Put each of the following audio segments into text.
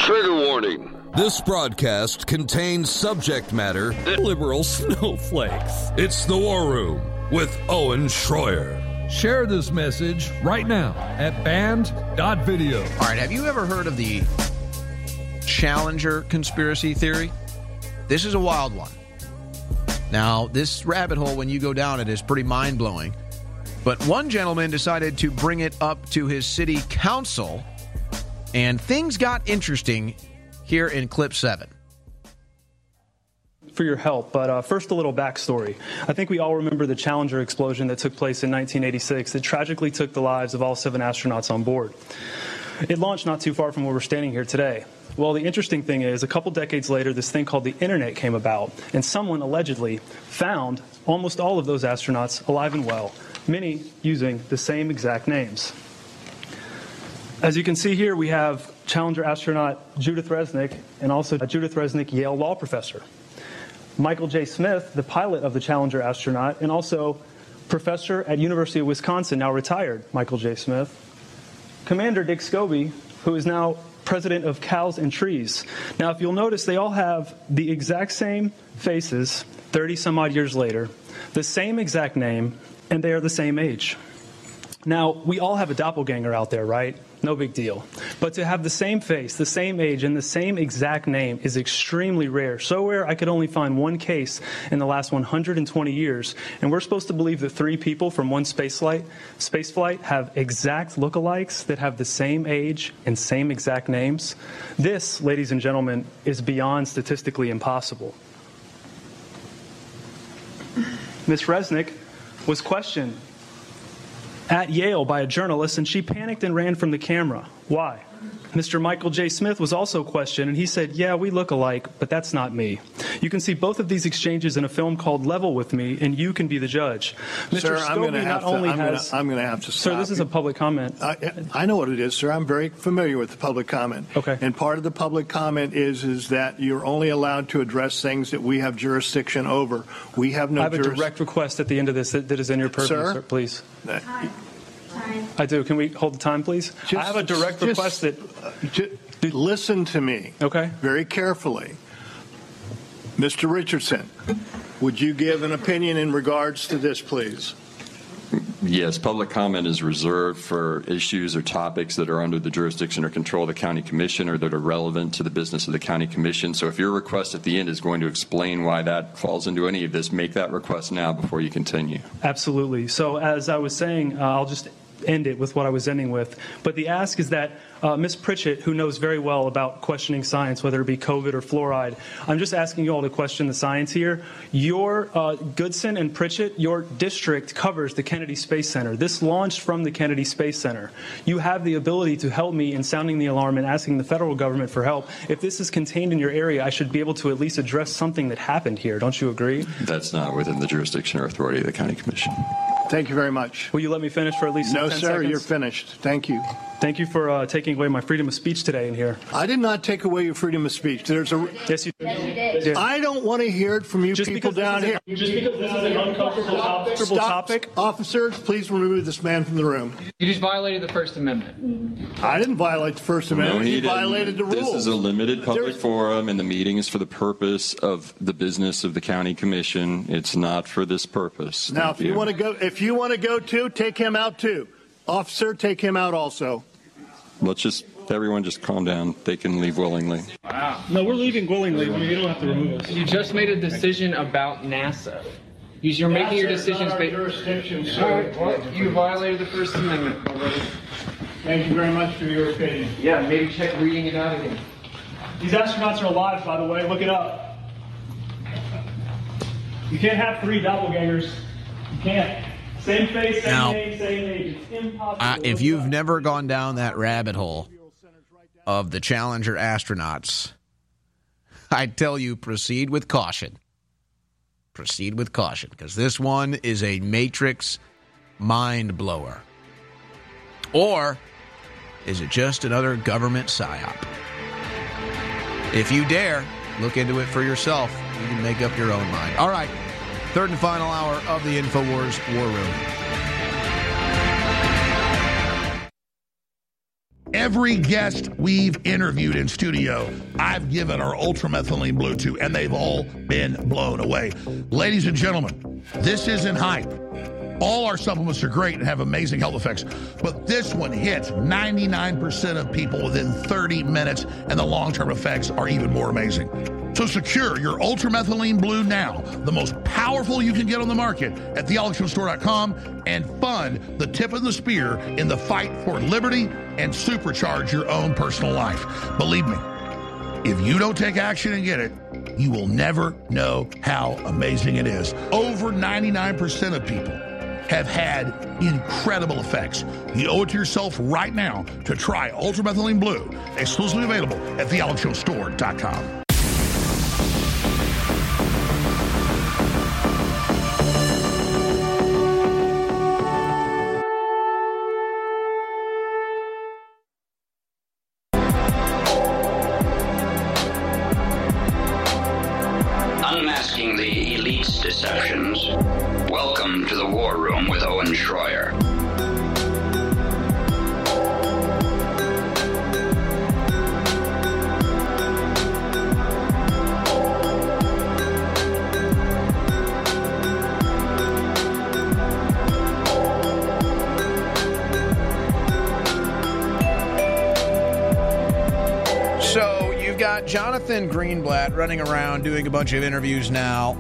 Trigger warning. This broadcast contains subject matter that liberal snowflakes. It's the War Room with Owen Schroyer. Share this message right now at band.video. All right, have you ever heard of the Challenger conspiracy theory? This is a wild one. Now, this rabbit hole, when you go down it, is pretty mind-blowing. But one gentleman decided to bring it up to his city council, and things got interesting here in clip 7. For your help, but first a little backstory. I think we all remember the Challenger explosion that took place in 1986. It tragically took the lives of all 7 astronauts on board. It launched not too far from where we're standing here today. Well, the interesting thing is, a couple decades later, this thing called the Internet came about, and someone allegedly found almost all of those astronauts alive and well, many using the same exact names. As you can see here, we have Challenger astronaut Judith Resnick and also Judith Resnick, Yale law professor. Michael J. Smith, the pilot of the Challenger astronaut, and also professor at University of Wisconsin, now retired Michael J. Smith. Commander Dick Scobie, who is now president of Cows and Trees. Now, if you'll notice, they all have the exact same faces 30 some odd years later, the same exact name, and they are the same age. Now, we all have a doppelganger out there, right? No big deal. But to have the same face, the same age, and the same exact name is extremely rare. So rare, I could only find one case in the last 120 years. And we're supposed to believe that 3 people from one spaceflight have exact lookalikes that have the same age and same exact names. This, ladies and gentlemen, is beyond statistically impossible. Ms. Resnick was questioned at Yale by a journalist, and she panicked and ran from the camera. Why? Mr. Michael J. Smith was also questioned, and he said, yeah, we look alike, but that's not me. You can see both of these exchanges in a film called Level with Me, and you can be the judge. Mr. Sir, I'm going to have to stop. Sir, this is a public comment. I know what it is, sir. I'm very familiar with the public comment. Okay. And part of the public comment is that you're only allowed to address things that we have jurisdiction over. We have no jurisdiction. I have a direct request at the end of this that is in your purview, sir, please. I do. Can we hold the time, please? I have a direct request that... listen to me. Okay. Very carefully. Mr. Richardson, would you give an opinion in regards to this, please? Yes, public comment is reserved for issues or topics that are under the jurisdiction or control of the county commission or that are relevant to the business of the county commission. So if your request at the end is going to explain why that falls into any of this, make that request now before you continue. Absolutely. So as I was saying, I'll just end it with what I was ending with. But the ask is that Ms. Pritchett, who knows very well about questioning science, whether it be COVID or fluoride, I'm just asking you all to question the science here. Your Goodson and Pritchett, your district covers the Kennedy Space Center. This launched from the Kennedy Space Center. You have the ability to help me in sounding the alarm and asking the federal government for help. If this is contained in your area, I should be able to at least address something that happened here. Don't you agree? That's not within the jurisdiction or authority of the county commission. Thank you very much. Will you let me finish for at least 10 seconds? No, sir, you're finished. Thank you. Thank you for taking away my freedom of speech today in here. I did not take away your freedom of speech. Yes, you did. Yeah. I don't want to hear it from you people down here. Just because this is an uncomfortable topic. Officers, please remove this man from the room. You just violated the First Amendment. I didn't violate the First Amendment. No, he violated the rules. This is a limited public forum, and the meeting is for the purpose of the business of the county commission. It's not for this purpose. Now, if you want to go too, take him out too. Officer, take him out also. Everyone just calm down. They can leave willingly. Wow. No, we're leaving willingly. You don't have to remove us. You just made a decision about NASA. You're making your decisions based on jurisdiction, sir. All right, well, you violated the First Amendment already. Thank you very much for your opinion. Yeah, maybe check reading it out again. These astronauts are alive, by the way. Look it up. You can't have 3 doppelgangers. You can't. Same face, same name, same age. It's impossible. If you've never gone down that rabbit hole of the Challenger astronauts, I tell you, proceed with caution. Proceed with caution, because this one is a Matrix mind blower. Or is it just another government psyop? If you dare, look into it for yourself. You can make up your own mind. All right. Third and final hour of the InfoWars War Room. Every guest we've interviewed in studio, I've given our ultramethylene blue to, and they've all been blown away. Ladies and gentlemen, this isn't hype. All our supplements are great and have amazing health effects, but this one hits 99% of people within 30 minutes, and the long-term effects are even more amazing. So secure your ultramethylene blue now, the most powerful you can get on the market, at thealexshowstore.com, and fund the tip of the spear in the fight for liberty and supercharge your own personal life. Believe me, if you don't take action and get it, you will never know how amazing it is. Over 99% of people have had incredible effects. You owe it to yourself right now to try ultramethylene blue, exclusively available at thealexshowstore.com. Unmasking the elite's deceptions. Welcome to the War Room with Owen Schroyer. So you've got Jonathan Greenblatt running around doing a bunch of interviews now.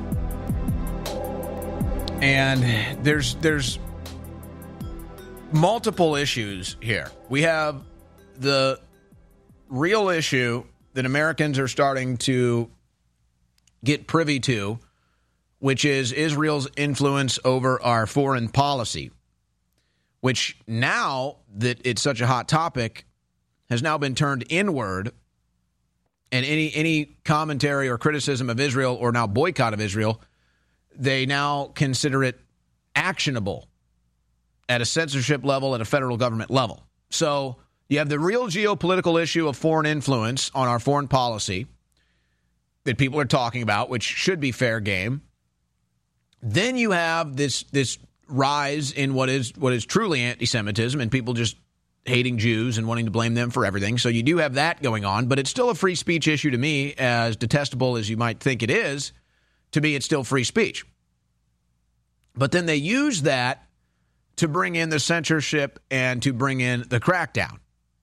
And there's multiple issues here. We have the real issue that Americans are starting to get privy to, which is Israel's influence over our foreign policy, which now that it's such a hot topic has now been turned inward, and any commentary or criticism of Israel or now boycott of Israel, they now consider it actionable at a censorship level, at a federal government level. So you have the real geopolitical issue of foreign influence on our foreign policy that people are talking about, which should be fair game. Then you have this rise in what is truly anti-Semitism and people just hating Jews and wanting to blame them for everything. So you do have that going on, but it's still a free speech issue to me, as detestable as you might think it is. To me, it's still free speech. But then they use that to bring in the censorship and to bring in the crackdown.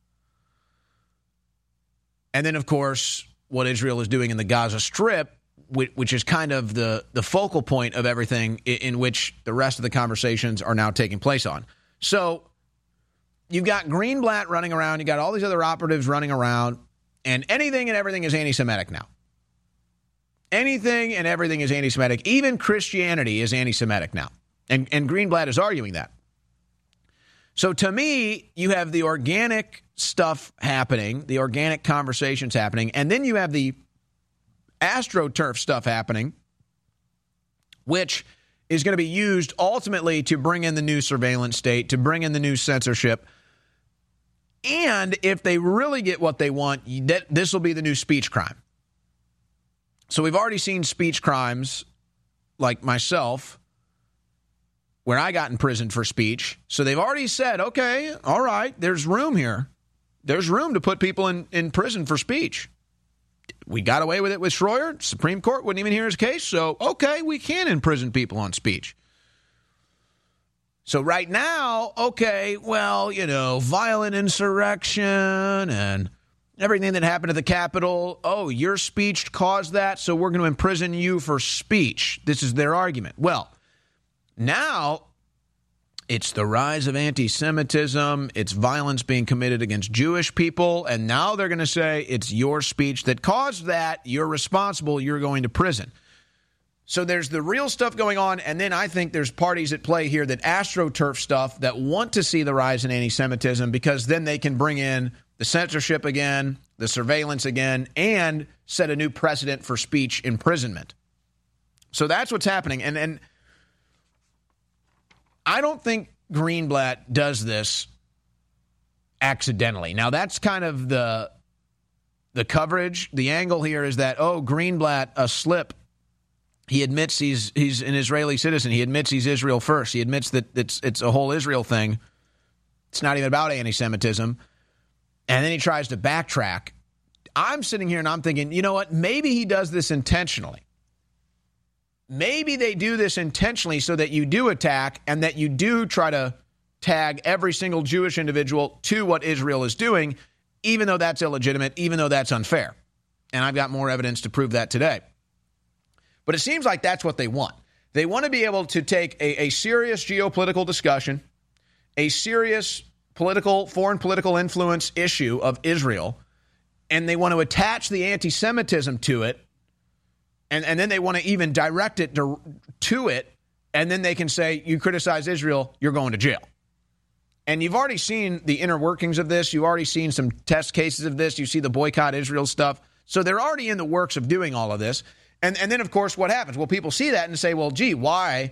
And then, of course, what Israel is doing in the Gaza Strip, which is kind of the focal point of everything in which the rest of the conversations are now taking place on. So you've got Greenblatt running around. You got all these other operatives running around. And anything and everything is anti-Semitic now. Anything and everything is anti-Semitic. Even Christianity is anti-Semitic now. And Greenblatt is arguing that. So to me, you have the organic stuff happening, the organic conversations happening, and then you have the AstroTurf stuff happening, which is going to be used ultimately to bring in the new surveillance state, to bring in the new censorship. And if they really get what they want, this will be the new speech crime. So we've already seen speech crimes like myself where I got in prison for speech. So they've already said, okay, all right, there's room here. There's room to put people in prison for speech. We got away with it with Schroyer. Supreme Court wouldn't even hear his case. So, okay, we can imprison people on speech. So right now, okay, well, violent insurrection and everything that happened at the Capitol, oh, your speech caused that, so we're going to imprison you for speech. This is their argument. Well, now it's the rise of anti-Semitism, it's violence being committed against Jewish people, and now they're going to say it's your speech that caused that, you're responsible, you're going to prison. So there's the real stuff going on, and then I think there's parties at play here that AstroTurf stuff that want to see the rise in anti-Semitism because then they can bring in the censorship again, the surveillance again, and set a new precedent for speech imprisonment. So that's what's happening. And I don't think Greenblatt does this accidentally. Now, that's kind of the coverage. The angle here is that, Greenblatt, a slip. He admits he's an Israeli citizen. He admits he's Israel first. He admits that it's a whole Israel thing. It's not even about anti-Semitism. and then he tries to backtrack. I'm sitting here and I'm thinking, you know what? Maybe he does this intentionally. Maybe they do this intentionally so that you do attack and that you do try to tag every single Jewish individual to what Israel is doing, even though that's illegitimate, even though that's unfair. And I've got more evidence to prove that today. But it seems like that's what they want. They want to be able to take a serious geopolitical discussion, a serious foreign political influence issue of Israel, and they want to attach the anti-Semitism to it, and then they want to even direct it to it, and then they can say, you criticize Israel, you're going to jail. And you've already seen the inner workings of this. You've already seen some test cases of this. You see the boycott Israel stuff. So they're already in the works of doing all of this. And then, of course, what happens? Well, people see that and say, well, gee, why?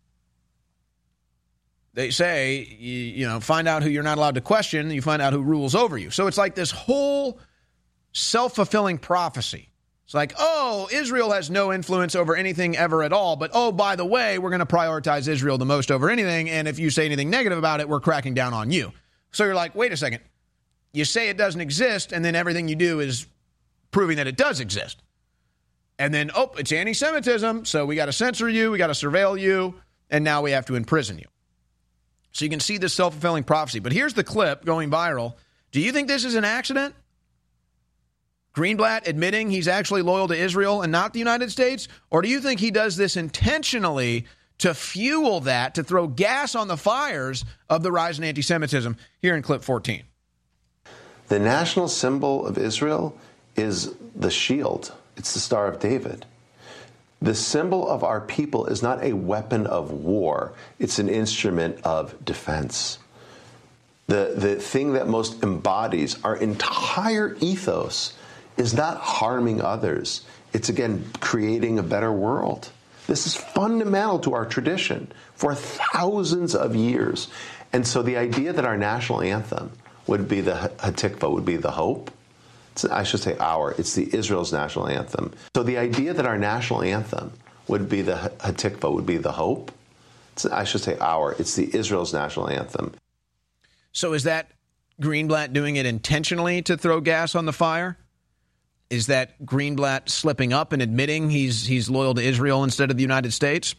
They say, you know, find out who you're not allowed to question, you find out who rules over you. So it's like this whole self-fulfilling prophecy. It's like, oh, Israel has no influence over anything ever at all. But, oh, by the way, we're going to prioritize Israel the most over anything. And if you say anything negative about it, we're cracking down on you. So you're like, wait a second. You say it doesn't exist, and then everything you do is proving that it does exist. And then, oh, it's anti-Semitism, so we got to censor you, we got to surveil you, and now we have to imprison you. So you can see this self-fulfilling prophecy. But here's the clip going viral. Do you think this is an accident? Greenblatt admitting he's actually loyal to Israel and not the United States? Or do you think he does this intentionally to fuel that, to throw gas on the fires of the rise in anti-Semitism? Here in clip 14. The national symbol of Israel is the shield. It's the Star of David. The symbol of our people is not a weapon of war. It's an instrument of defense. The thing that most embodies our entire ethos is not harming others. It's, again, creating a better world. This is fundamental to our tradition for thousands of years. And so the idea that our national anthem would be the Hatikvah, would be the hope, I should say it's the Israel's national anthem. So the idea that our national anthem would be the Hatikvah, would be the hope, I should say it's the Israel's national anthem. So is that Greenblatt doing it intentionally to throw gas on the fire? Is that Greenblatt slipping up and admitting he's loyal to Israel instead of the United States?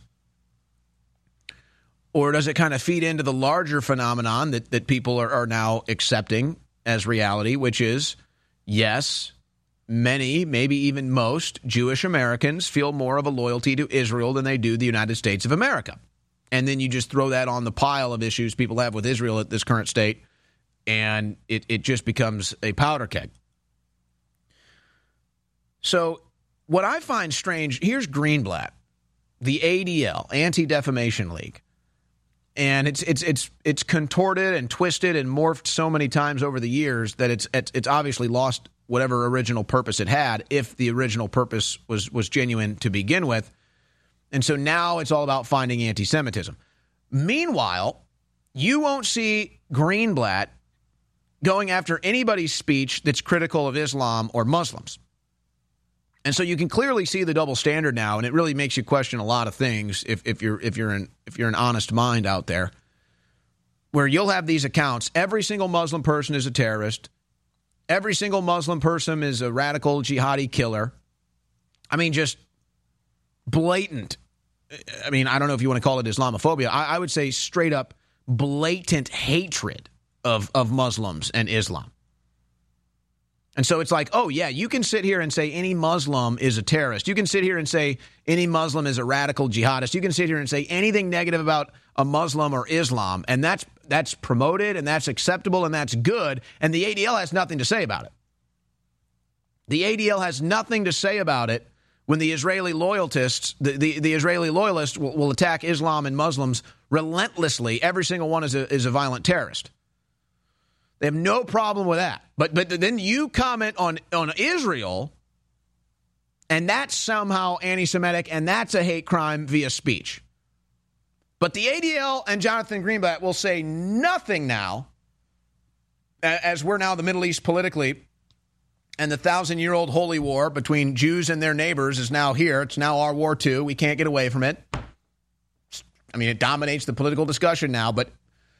Or does it kind of feed into the larger phenomenon that people are now accepting as reality, which is, yes, many, maybe even most, Jewish Americans feel more of a loyalty to Israel than they do the United States of America. And then you just throw that on the pile of issues people have with Israel at this current state, and it just becomes a powder keg. So what I find strange, here's Greenblatt, the ADL, Anti-Defamation League. And it's contorted and twisted and morphed so many times over the years that it's obviously lost whatever original purpose it had, if the original purpose was genuine to begin with. And so now it's all about finding anti-Semitism. Meanwhile, you won't see Greenblatt going after anybody's speech that's critical of Islam or Muslims. And so you can clearly see the double standard now, and it really makes you question a lot of things if you're an honest mind out there, where you'll have these accounts. Every single Muslim person is a terrorist. Every single Muslim person is a radical jihadi killer. I mean, just blatant. I mean, I don't know if you want to call it Islamophobia. I would say straight up blatant hatred of Muslims and Islam. And so it's like, oh, yeah, you can sit here and say any Muslim is a terrorist. You can sit here and say any Muslim is a radical jihadist. You can sit here and say anything negative about a Muslim or Islam, and that's promoted, and that's acceptable, and that's good, and the ADL has nothing to say about it. The ADL has nothing to say about it when the Israeli loyalists, the Israeli loyalists will attack Islam and Muslims relentlessly. Every single one is a violent terrorist. They have no problem with that. But then you comment on Israel, and that's somehow anti-Semitic, and that's a hate crime via speech. But the ADL and Jonathan Greenblatt will say nothing now, as we're now the Middle East politically, and the 1,000-year-old holy war between Jews and their neighbors is now here. It's now our war too. We can't get away from it. I mean, it dominates the political discussion now, but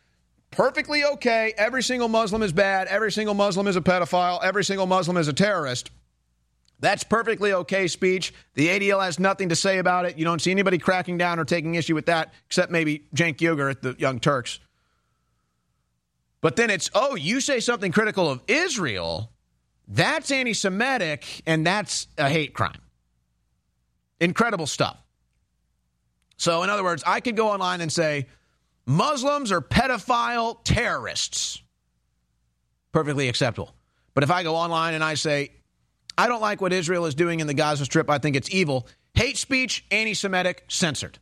perfectly okay. Every single Muslim is bad. Every single Muslim is a pedophile. Every single Muslim is a terrorist. That's perfectly okay speech. The ADL has nothing to say about it. You don't see anybody cracking down or taking issue with that, except maybe Cenk Uygur at the Young Turks. But then it's, oh, you say something critical of Israel, that's anti-Semitic, and that's a hate crime. Incredible stuff. So, in other words, I could go online and say, Muslims are pedophile terrorists. Perfectly acceptable. But if I go online and I say, I don't like what Israel is doing in the Gaza Strip, I think it's evil, hate speech, anti-Semitic, censored.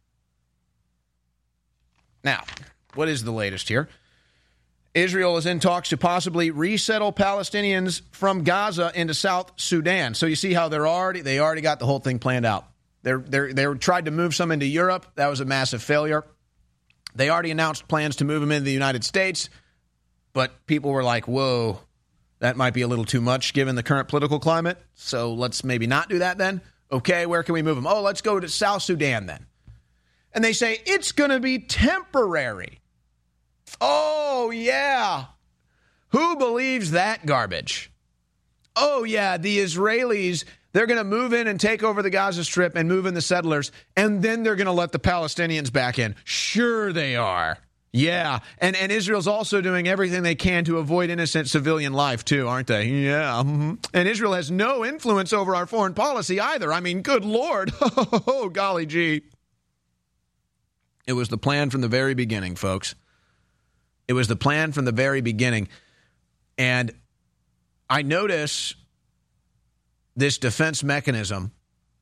Now, what is the latest here? Israel is in talks to possibly resettle Palestinians from Gaza into South Sudan. So you see how they already got the whole thing planned out. They tried to move some into Europe. That was a massive failure. They already announced plans to move them into the United States, but people were like, whoa, that might be a little too much given the current political climate, so let's maybe not do that then. Okay, where can we move them? Oh, let's go to South Sudan then. And they say, it's going to be temporary. Oh, yeah. Who believes that garbage? Oh, yeah, the Israelis, they're going to move in and take over the Gaza Strip and move in the settlers, and then they're going to let the Palestinians back in. Sure they are. Yeah, and Israel's also doing everything they can to avoid innocent civilian life, too, aren't they? Yeah. Mm-hmm. And Israel has no influence over our foreign policy either. I mean, good Lord. Oh, golly gee. It was the plan from the very beginning, folks. It was the plan from the very beginning. And I notice this defense mechanism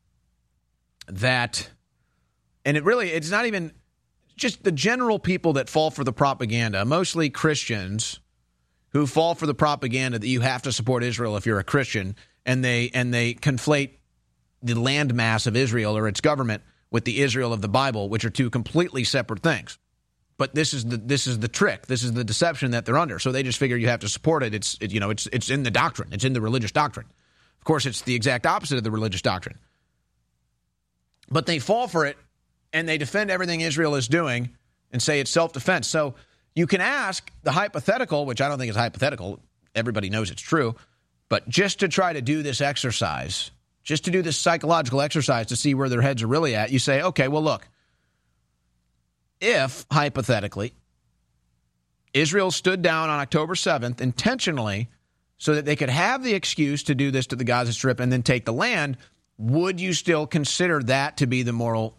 that, and it's not even just the general people that fall for the propaganda, mostly Christians who fall for the propaganda that you have to support Israel if you're a Christian, and they conflate the landmass of Israel or its government with the Israel of the Bible, which are two completely separate things. But this is the trick. This is the deception that they're under. So they just figure you have to support it. It's in the doctrine. It's in the religious doctrine. Of course, it's the exact opposite of the religious doctrine. But they fall for it, and they defend everything Israel is doing and say it's self-defense. So you can ask the hypothetical, which I don't think is hypothetical. Everybody knows it's true. But just to try to do this exercise, just to do this psychological exercise to see where their heads are really at, you say, okay, well, look, if, hypothetically, Israel stood down on October 7th intentionally so that they could have the excuse to do this to the Gaza Strip and then take the land, would you still consider that to be the moral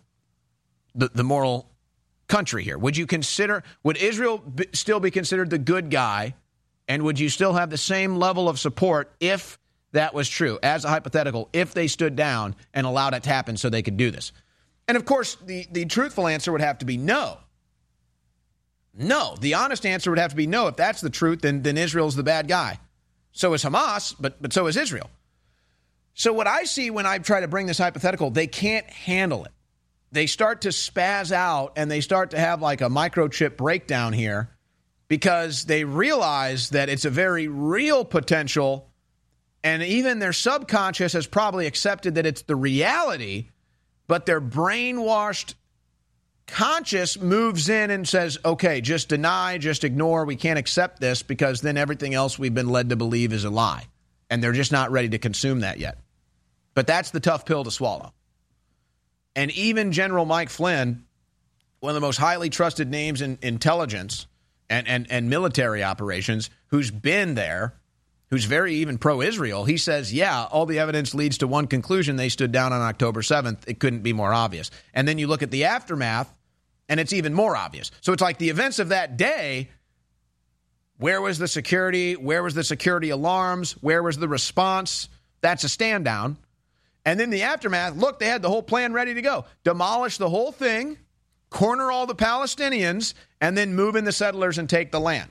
country here? Would Israel still be considered the good guy, and would you still have the same level of support if that was true, as a hypothetical, if they stood down and allowed it to happen so they could do this? And, of course, the truthful answer would have to be no. No. The honest answer would have to be no. If that's the truth, then Israel's the bad guy. So is Hamas, but so is Israel. So what I see when I try to bring this hypothetical, they can't handle it. They start to spaz out, and they start to have like a microchip breakdown here because they realize that it's a very real potential, and even their subconscious has probably accepted that it's the reality, but their brainwashed conscious moves in and says, okay, just deny, just ignore, we can't accept this because then everything else we've been led to believe is a lie. And they're just not ready to consume that yet. But that's the tough pill to swallow. And even General Mike Flynn, one of the most highly trusted names in intelligence and military operations, who's been there, who's very even pro-Israel, he says, yeah, all the evidence leads to one conclusion. They stood down on October 7th. It couldn't be more obvious. And then you look at the aftermath, and it's even more obvious. So it's like the events of that day, where was the security? Where was the security alarms? Where was the response? That's a stand down. And then the aftermath, look, they had the whole plan ready to go. Demolish the whole thing, corner all the Palestinians, and then move in the settlers and take the land.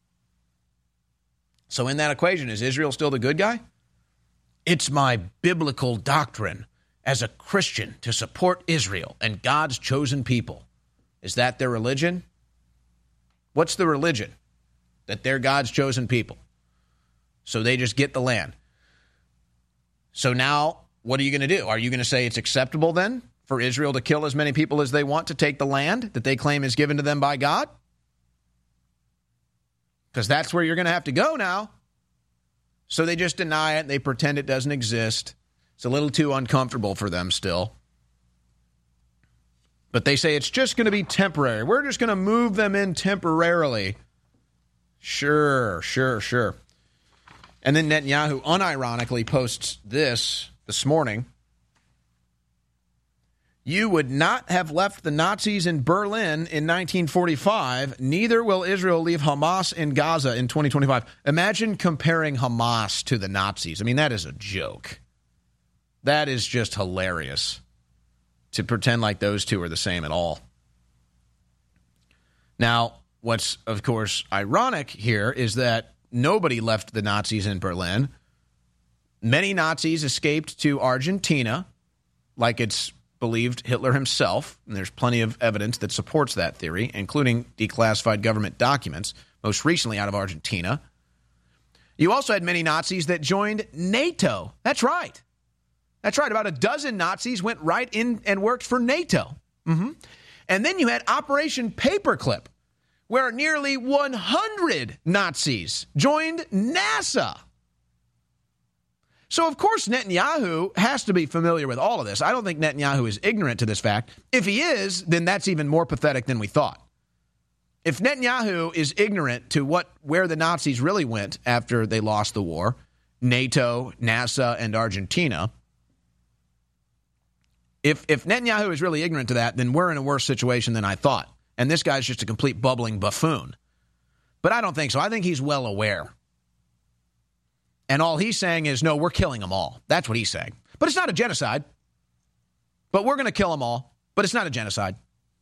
So in that equation, is Israel still the good guy? It's my biblical doctrine as a Christian to support Israel and God's chosen people. Is that their religion? What's the religion? That they're God's chosen people. So they just get the land. So now, what are you going to do? Are you going to say it's acceptable then for Israel to kill as many people as they want to take the land that they claim is given to them by God? because that's where you're going to have to go now. So they just deny it. They pretend it doesn't exist. It's a little too uncomfortable for them still. But they say it's just going to be temporary. We're just going to move them in temporarily. Sure. And then Netanyahu unironically posts this morning. You would not have left the Nazis in Berlin in 1945. Neither will Israel leave Hamas in Gaza in 2025. Imagine comparing Hamas to the Nazis. I mean, that is a joke. That is just hilarious to pretend like those two are the same at all. Now, what's, of course, ironic here is that nobody left the Nazis in Berlin. Many Nazis escaped to Argentina, like it's believed Hitler himself, and there's plenty of evidence that supports that theory, including declassified government documents, most recently out of Argentina. You also had many Nazis that joined NATO. That's right. About a dozen Nazis went right in and worked for NATO. And then you had Operation Paperclip, where nearly 100 Nazis joined NASA. So, of course, Netanyahu has to be familiar with all of this. I don't think Netanyahu is ignorant to this fact. If he is, then that's even more pathetic than we thought. If Netanyahu is ignorant to where the Nazis really went after they lost the war, NATO, NASA, and Argentina, if Netanyahu is really ignorant to that, then we're in a worse situation than I thought. And this guy's just a complete bubbling buffoon. But I don't think so. I think he's well aware. And all he's saying is, no, we're killing them all. That's what he's saying. But it's not a genocide. But we're going to kill them all. But it's not a genocide.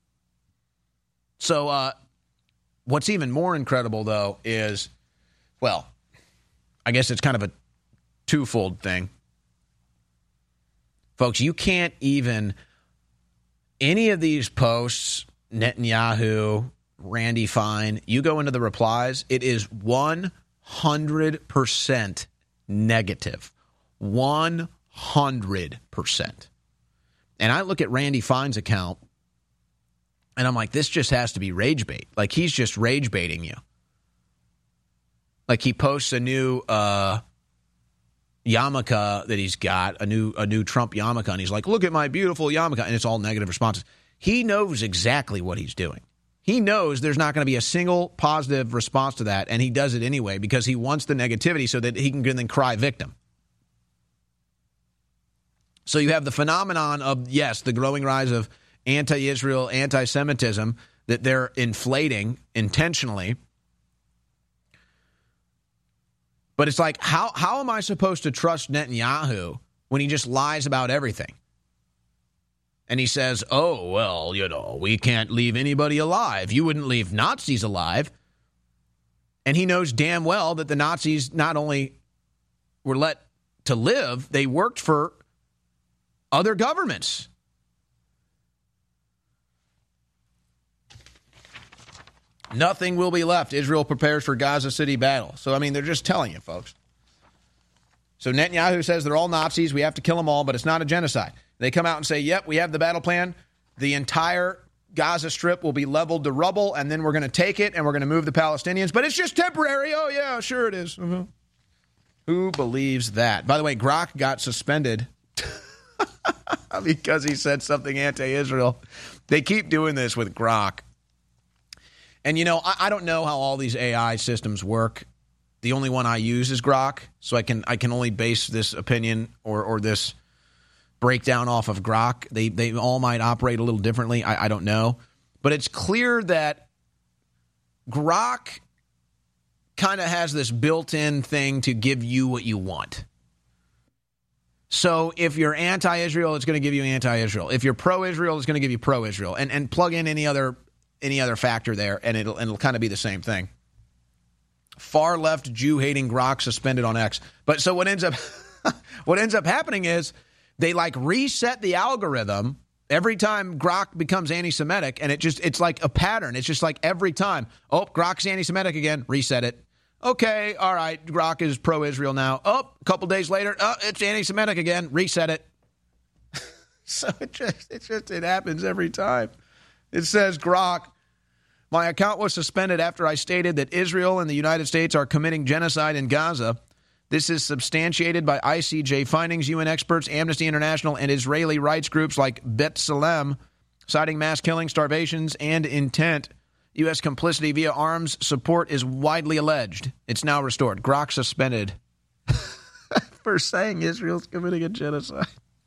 So what's even more incredible, though, is, well, I guess it's kind of a twofold thing. Folks, you can't even, any of these posts, Netanyahu, Randy Fine, you go into the replies, it is 100% negative. 100%. And I look at Randy Fine's account, and I'm like, this just has to be rage bait. Like, he's just rage baiting you. Like, he posts a new yarmulke that he's got, a new Trump yarmulke, and he's like, look at my beautiful yarmulke, and it's all negative responses. He knows exactly what he's doing. He knows there's not going to be a single positive response to that, and he does it anyway because he wants the negativity so that he can then cry victim. So you have the phenomenon of, yes, the growing rise of anti-Israel, anti-Semitism that they're inflating intentionally. But it's like, how am I supposed to trust Netanyahu when he just lies about everything? And he says, oh, well, we can't leave anybody alive. You wouldn't leave Nazis alive. And he knows damn well that the Nazis not only were let to live, they worked for other governments. Nothing will be left. Israel prepares for Gaza City battle. So, I mean, they're just telling you, folks. So Netanyahu says they're all Nazis. We have to kill them all, but it's not a genocide. They come out and say, yep, we have the battle plan. The entire Gaza Strip will be leveled to rubble, and then we're going to take it, and we're going to move the Palestinians. But it's just temporary. Oh, yeah, sure it is. Mm-hmm. Who believes that? By the way, Grok got suspended because he said something anti-Israel. They keep doing this with Grok. And, I don't know how all these AI systems work. The only one I use is Grok, so I can only base this opinion or this breakdown off of Grok. They all might operate a little differently. I don't know. But it's clear that Grok kind of has this built-in thing to give you what you want. So if you're anti-Israel, it's going to give you anti-Israel. If you're pro-Israel, it's going to give you pro-Israel. And plug in any other factor there, and it'll kind of be the same thing. Far left Jew-hating Grok suspended on X. But so what ends up happening is they reset the algorithm every time Grok becomes anti-Semitic, and it's like a pattern. It's just like every time, Grok's anti-Semitic again, reset it. Okay, all right, Grok is pro-Israel now. A couple days later, it's anti-Semitic again, reset it. So it happens every time. It says Grok My account was suspended after I stated that Israel and the United States are committing genocide in Gaza. This is substantiated by ICJ findings, UN experts, Amnesty International, and Israeli rights groups like B'Tselem, citing mass killing, starvations, and intent. U.S. complicity via arms support is widely alleged. It's now restored. Grok suspended for saying Israel's committing a genocide.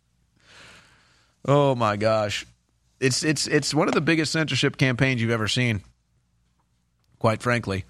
Oh, my gosh. It's one of the biggest censorship campaigns you've ever seen, quite frankly.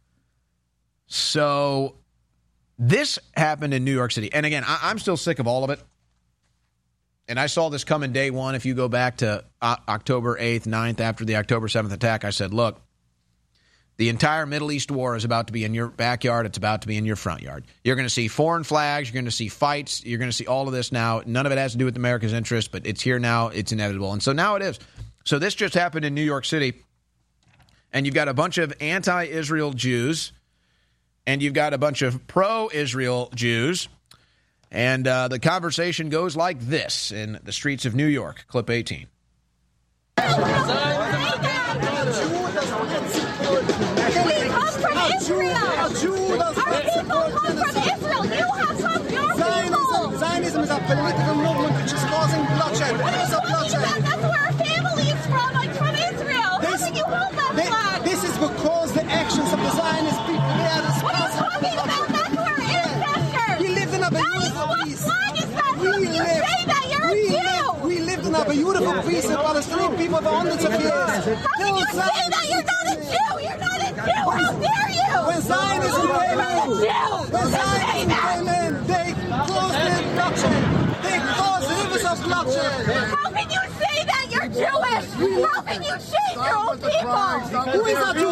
So this happened in New York City. And again, I'm still sick of all of it. And I saw this coming day one. If you go back to October 8th, 9th, after the October 7th attack, I said, look, the entire Middle East war is about to be in your backyard. It's about to be in your front yard. You're going to see foreign flags. You're going to see fights. You're going to see all of this now. None of it has to do with America's interest, but it's here now. It's inevitable. And so now it is. So this just happened in New York City. And you've got a bunch of anti-Israel Jews. And you've got a bunch of pro-Israel Jews. And the conversation goes like this in the streets of New York. Clip 18. Zionism is a political movement which is causing bloodshed. It's a bloodshed. That's where our family is from, like from Israel. How can you hold that flag? This is because the actions of the Zionist people, they are responsible. What are you talking about? That's our ancestors. We lived in a beautiful peace. What flag is that? How can you say that? You're a Jew. We lived in a beautiful peace with Palestinian people for hundreds of years. How can you say that? You're not a Jew. You're not a Jew. How dare you? When Zionism came in, they caused bloodshed. They caused rivers of bloodshed. How can you say that? You're Jewish. How can you shame your own people? Who is a Jew?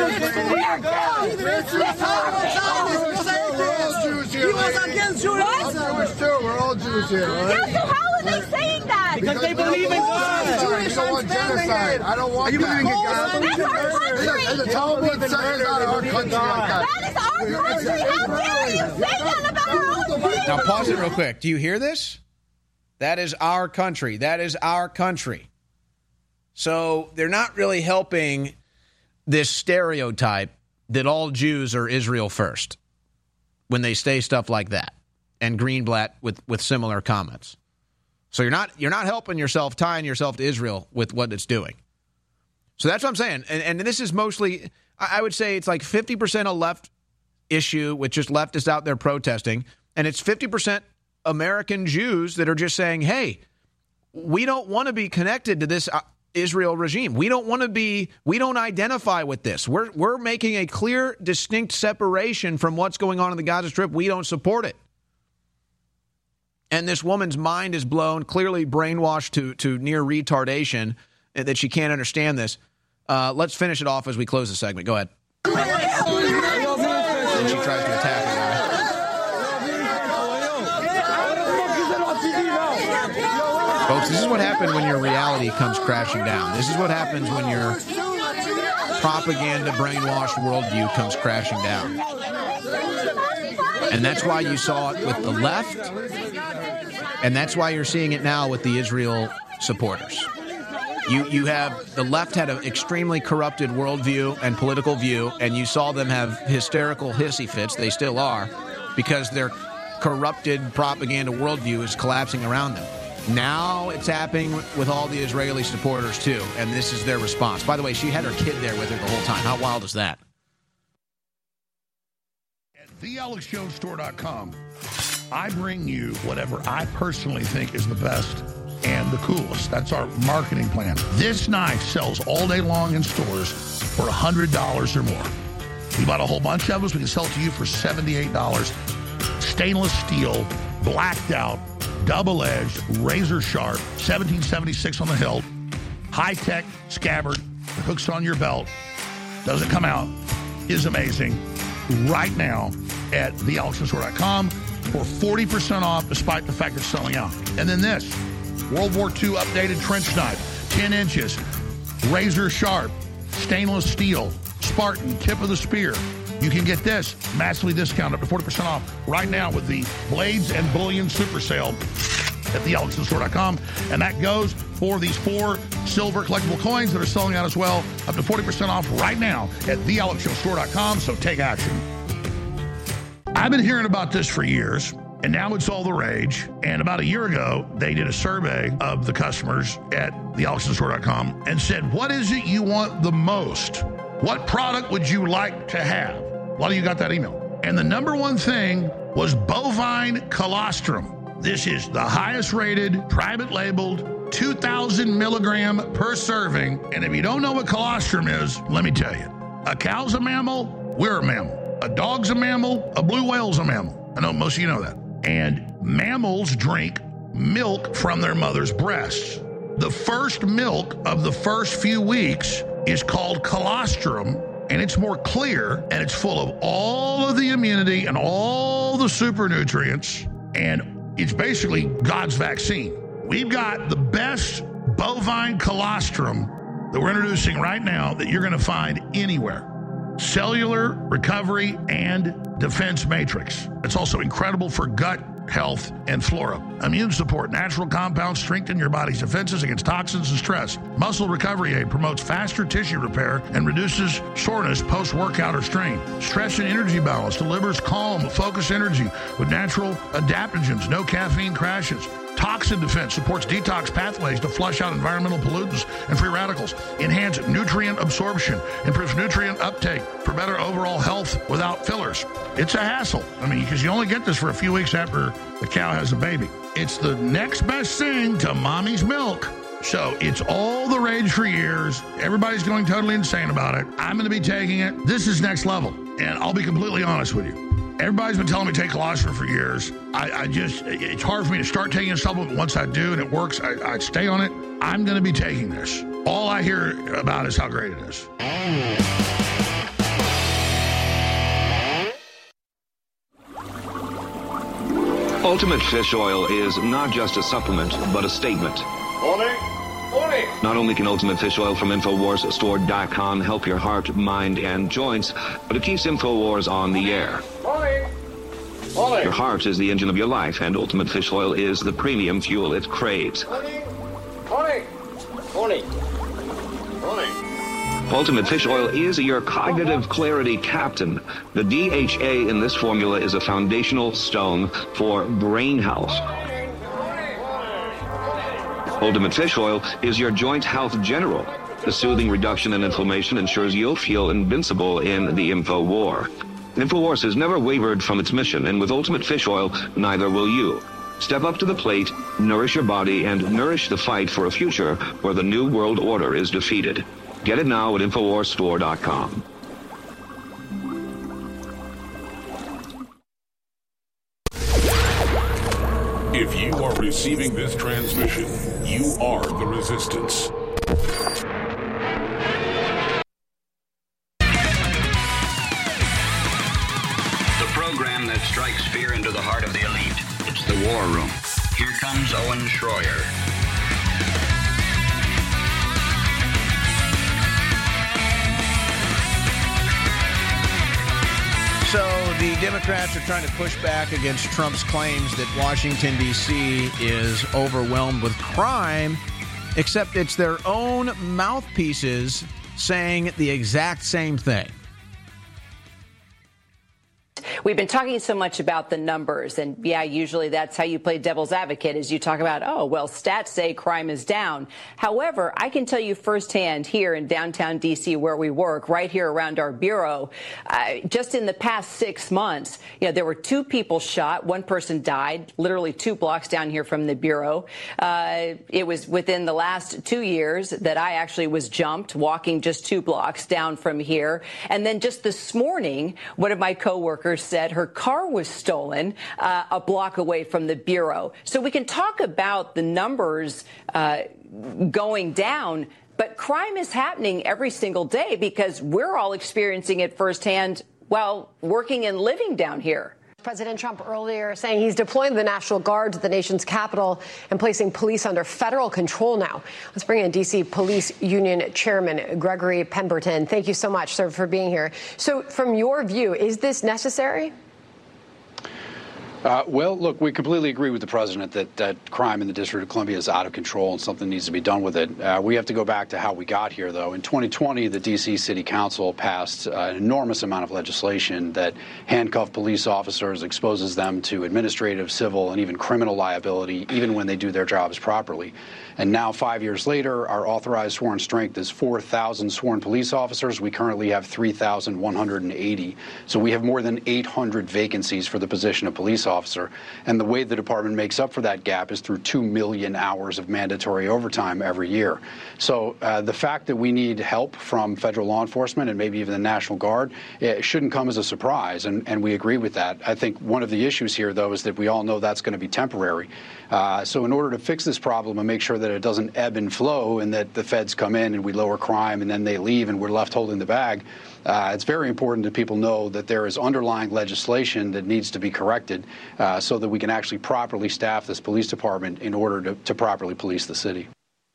He was against Judaism. We're all Jews here, right? Yeah, so how are they saying that? Because they believe in God. You don't want genocide. I don't want that. That's our country. And the Talmud says out of our country like that. That is our country. How dare you say that about our own people? Now pause it real quick. Do you hear this? That is our country. That is our country. So they're not really helping this stereotype that all Jews are Israel first when they say stuff like that, and Greenblatt with similar comments. So you're not helping yourself, tying yourself to Israel with what it's doing. So that's what I'm saying. And this is mostly, I would say it's like 50% a left issue with just leftists out there protesting, and it's 50% American Jews that are just saying, hey, we don't want to be connected to this Israel regime. We don't identify with this. We're making a clear, distinct separation from what's going on in the Gaza Strip. We don't support it. And this woman's mind is blown, clearly brainwashed to near retardation, that she can't understand this. Let's finish it off as we close the segment. Go ahead. And she tries to attack her. Folks, this is what happens when your reality comes crashing down. This is what happens when your propaganda brainwashed worldview comes crashing down. And that's why you saw it with the left, and that's why you're seeing it now with the Israel supporters. You have, the left had an extremely corrupted worldview and political view, and you saw them have hysterical hissy fits. They still are, because their corrupted propaganda worldview is collapsing around them. Now it's happening with all the Israeli supporters, too, and this is their response. By the way, she had her kid there with her the whole time. How wild is that? At thealexjonesstore.com, I bring you whatever I personally think is the best and the coolest. That's our marketing plan. This knife sells all day long in stores for $100 or more. We bought a whole bunch of us. We can sell it to you for $78. Stainless steel, blacked out, double-edged, razor sharp, 1776 on the hilt, high-tech scabbard, hooks on your belt, doesn't come out, is amazing. Right now at thealexjonesstore.com for 40% off, despite the fact it's selling out. And then this, World War II updated trench knife, 10 inches, razor sharp, stainless steel, Spartan, tip of the spear. You can get this massively discounted up to 40% off right now with the Blades and Bullion Super Sale at thealexjonesstore.com. And that goes for these 4 silver, collectible coins that are selling out as well. Up to 40% off right now at thealexshowstore.com, so take action. I've been hearing about this for years, and now it's all the rage. And about a year ago, they did a survey of the customers at thealexshowstore.com and said, what is it you want the most? What product would you like to have? A lot of you got that email. And the number one thing was bovine colostrum. This is the highest rated, private labeled, 2,000 milligram per serving. And if you don't know what colostrum is, let me tell you. A cow's a mammal, we're a mammal. A dog's a mammal, a blue whale's a mammal. I know most of you know that. And mammals drink milk from their mother's breasts. The first milk of the first few weeks is called colostrum, and it's more clear, and it's full of all of the immunity and all the super nutrients, and it's basically God's vaccine. We've got the best bovine colostrum that we're introducing right now that you're going to find anywhere. Cellular recovery and defense matrix. It's also incredible for gut health and flora. Immune support, natural compounds strengthen your body's defenses against toxins and stress. Muscle recovery aid promotes faster tissue repair and reduces soreness post-workout or strain. Stress and energy balance delivers calm, focused energy with natural adaptogens, no caffeine crashes. Toxin defense supports detox pathways to flush out environmental pollutants and free radicals. Enhance nutrient absorption, improves nutrient uptake for better overall health without fillers. It's a hassle. I mean, because you only get this for a few weeks after the cow has a baby. It's the next best thing to mommy's milk. So it's all the rage for years. Everybody's going totally insane about it. I'm going to be taking it. This is next level. And I'll be completely honest with you. Everybody's been telling me to take colostrum for years. It's hard for me to start taking a supplement. Once I do and it works, I stay on it. I'm going to be taking this. All I hear about is how great it is. Ultimate Fish Oil is not just a supplement, but a statement. Morning. Morning. Not only can Ultimate Fish Oil from InfoWarsStore.com help your heart, mind, and joints, but it keeps InfoWars on the air. Morning. Morning. Your heart is the engine of your life, and Ultimate Fish Oil is the premium fuel it craves. Morning. Morning. Morning. Morning. Ultimate Fish Oil is your cognitive clarity captain. The DHA in this formula is a foundational stone for brain health. Ultimate Fish Oil is your joint health general. The soothing reduction in inflammation ensures you'll feel invincible in the info war. InfoWars has never wavered from its mission, and with Ultimate Fish Oil, neither will you. Step up to the plate, nourish your body, and nourish the fight for a future where the New World Order is defeated. Get it now at InfoWarsStore.com. If you are receiving this transmission, you are the resistance. The program that strikes fear into the heart of the elite. It's the War Room. Here comes Owen Schroyer. So the Democrats are trying to push back against Trump's claims that Washington, D.C. is overwhelmed with crime, except it's their own mouthpieces saying the exact same thing. We've been talking so much about the numbers, and yeah, usually that's how you play devil's advocate, is you talk about, oh, well, stats say crime is down. However, I can tell you firsthand here in downtown D.C. where we work, right here around our bureau, just in the past 6 months, there were 2 people shot. 1 person died, literally 2 blocks down here from the bureau. It was within the last 2 years that I actually was jumped, walking just 2 blocks down from here. And then just this morning, one of my coworkers said her car was stolen a block away from the bureau. So we can talk about the numbers going down, but crime is happening every single day because we're all experiencing it firsthand while working and living down here. President Trump earlier saying he's deploying the National Guard to the nation's capital and placing police under federal control now. Let's bring in D.C. Police Union Chairman Gregory Pemberton. Thank you so much, sir, for being here. So from your view, is this necessary? Well, look, we completely agree with the president that crime in the District of Columbia is out of control and something needs to be done with it. We have to go back to how we got here, though. In 2020, the D.C. City Council passed an enormous amount of legislation that handcuffs police officers, exposes them to administrative, civil, and even criminal liability, even when they do their jobs properly. And now, 5 years later, our authorized sworn strength is 4,000 sworn police officers. We currently have 3,180. So we have more than 800 vacancies for the position of police officer. And the way the department makes up for that gap is through 2 million hours of mandatory overtime every year. So the fact that we need help from federal law enforcement and maybe even the National Guard, it shouldn't come as a surprise. And we agree with that. I think one of the issues here, though, is that we all know that's going to be temporary. So in order to fix this problem and make sure that it doesn't ebb and flow and that the feds come in and we lower crime and then they leave and we're left holding the bag, it's very important that people know that there is underlying legislation that needs to be corrected so that we can actually properly staff this police department in order to properly police the city.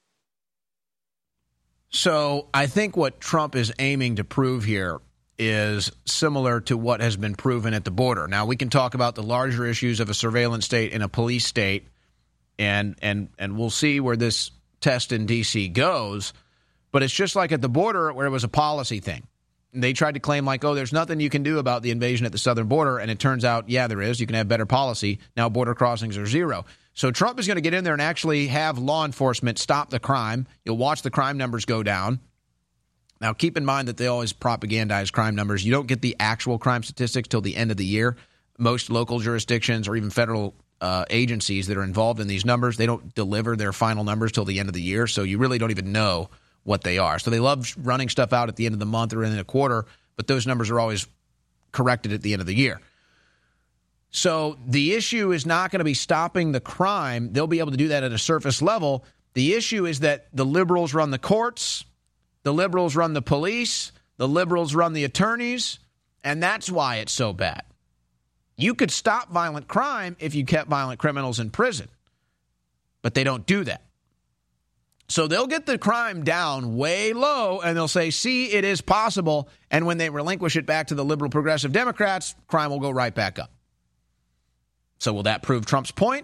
So I think what Trump is aiming to prove here is similar to what has been proven at the border. Now, we can talk about the larger issues of a surveillance state and a police state, and we'll see where this test in D.C. goes. But it's just like at the border where it was a policy thing. They tried to claim like, oh, there's nothing you can do about the invasion at the southern border. And it turns out, yeah, there is. You can have better policy. Now border crossings are zero. So Trump is going to get in there and actually have law enforcement stop the crime. You'll watch the crime numbers go down. Now, keep in mind that they always propagandize crime numbers. You don't get the actual crime statistics till the end of the year. Most local jurisdictions or even federal agencies that are involved in these numbers, they don't deliver their final numbers till the end of the year. So you really don't even know what they are. So they love running stuff out at the end of the month or in a quarter, but those numbers are always corrected at the end of the year. So the issue is not going to be stopping the crime. They'll be able to do that at a surface level. The issue is that the liberals run the courts, the liberals run the police, the liberals run the attorneys, and that's why it's so bad. You could stop violent crime if you kept violent criminals in prison, but they don't do that. So they'll get the crime down way low, and they'll say, see, it is possible. And when they relinquish it back to the liberal progressive Democrats, crime will go right back up. So will that prove Trump's point?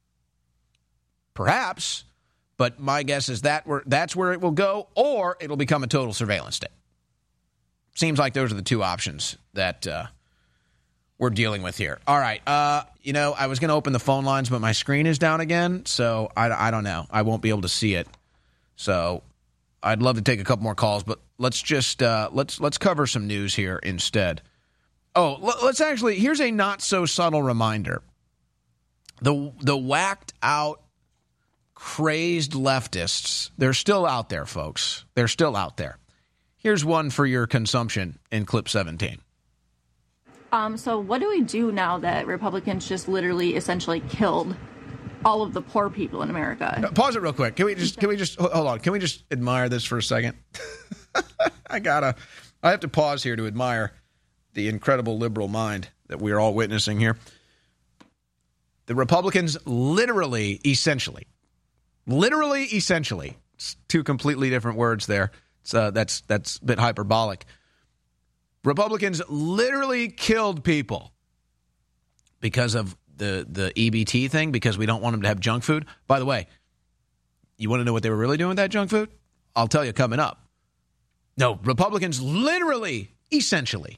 Perhaps. But my guess is that's where it will go, or it'll become a total surveillance state. Seems like those are the two options that we're dealing with here. All right. I was going to open the phone lines, but my screen is down again, so I don't know. I won't be able to see it. So I'd love to take a couple more calls, but let's just let's cover some news here instead. Oh, here's a not so subtle reminder. The whacked out, crazed leftists, they're still out there, folks. They're still out there. Here's one for your consumption in clip 17. So what do we do now that Republicans just literally essentially killed all of the poor people in America? Pause it real quick. Can we just hold on? Can we just admire this for a second? I have to pause here to admire the incredible liberal mind that we are all witnessing here. The Republicans literally, essentially, it's two completely different words there. That's a bit hyperbolic. Republicans literally killed people because of the EBT thing, because we don't want them to have junk food. By the way, you want to know what they were really doing with that junk food? I'll tell you coming up. No, Republicans literally, essentially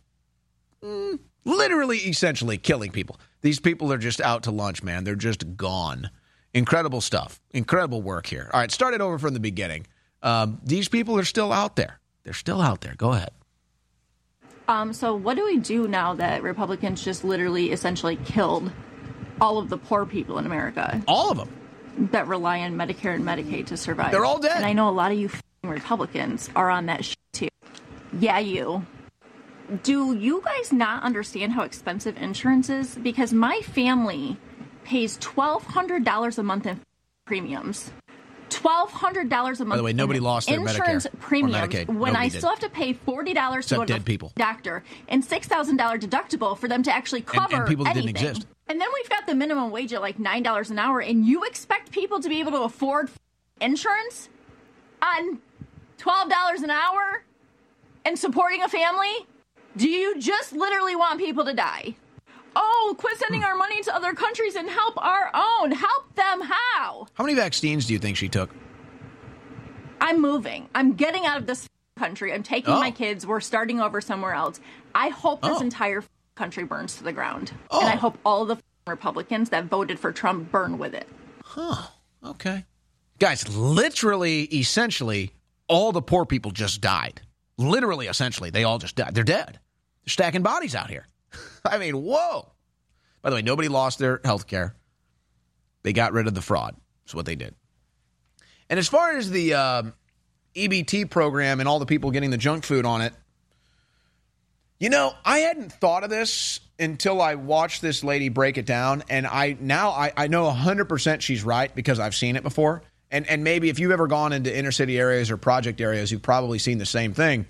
killing people. These people are just out to lunch, man. They're just gone. Incredible stuff. Incredible work here. All right, start it over from the beginning. These people are still out there. They're still out there. Go ahead. So what do we do now that Republicans just literally essentially killed all of the poor people in America? All of them. That rely on Medicare and Medicaid to survive. They're all dead. And I know a lot of you Republicans are on that shit too. Yeah, you. Do you guys not understand how expensive insurance is? Because my family pays $1,200 a month in premiums. $1,200 a month. By the way, nobody lost their insurance Medicare premiums or Medicaid. when nobody I still have to pay $40 to go to the doctor and $6,000 deductible for them to actually cover and people that anything. didn't exist. And then we've got the minimum wage at like $9 an hour, and you expect people to be able to afford insurance on $12 an hour and supporting a family? Do you just literally want people to die? oh, quit sending our money to other countries and help our own. Help them how? How many vaccines do you think she took? I'm moving. I'm getting out of this country. I'm taking my kids. We're starting over somewhere else. I hope this entire country burns to the ground. And I hope all the Republicans that voted for Trump burn with it. Huh. Okay. Guys, literally, essentially, all the poor people just died. Literally, essentially, they all just died. They're dead. They're stacking bodies out here. I mean, whoa. By the way, nobody lost their health care. They got rid of the fraud. That's what they did. And as far as the EBT program and all the people getting the junk food on it, you know, I hadn't thought of this until I watched this lady break it down. And I know 100% she's right because I've seen it before. And maybe if you've ever gone into inner city areas or project areas, you've probably seen the same thing.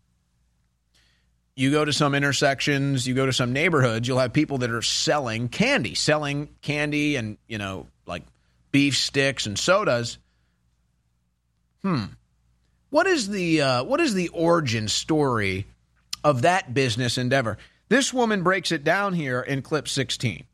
You go to some intersections, you go to some neighborhoods, you'll have people that are selling candy and, you know, like beef sticks and sodas. What is the origin story of that business endeavor? This woman breaks it down here in clip 16.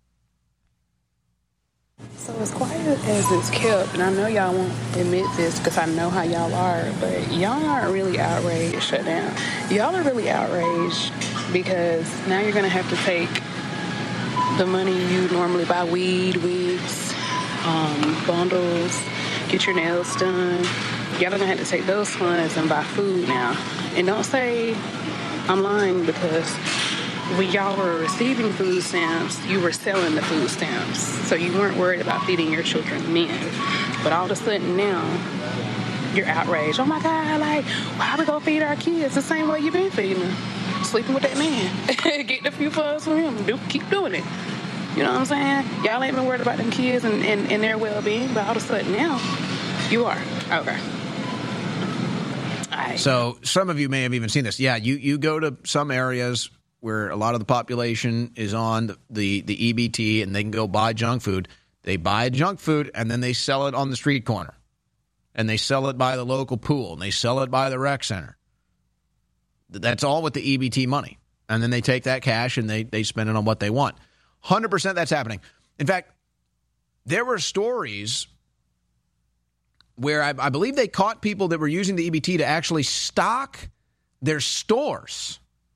So as quiet as it's kept, and I know y'all won't admit this because I know how y'all are, but y'all aren't really outraged, shut down. Y'all are really outraged because now you're going to have to take the money you normally buy weed, wigs, bundles, get your nails done. Y'all are going to have to take those funds and buy food now. And don't say I'm lying because when y'all were receiving food stamps, you were selling the food stamps. So you weren't worried about feeding your children then. But all of a sudden now, you're outraged. Oh my God, like, why we gonna feed our kids the same way you've been feeding them? Sleeping with that man. Getting a few funds from him. Keep doing it. You know what I'm saying? Y'all ain't been worried about them kids and their well-being, but all of a sudden now, you are. Okay. Right. So some of you may have even seen this. Yeah, you go to some areas where a lot of the population is on the EBT and they can go buy junk food. They buy junk food and then they sell it on the street corner. And they sell it by the local pool and they sell it by the rec center. That's all with the EBT money. And then they take that cash and they spend it on what they want. 100% that's happening. In fact, there were stories where I believe they caught people that were using the EBT to actually stock their stores.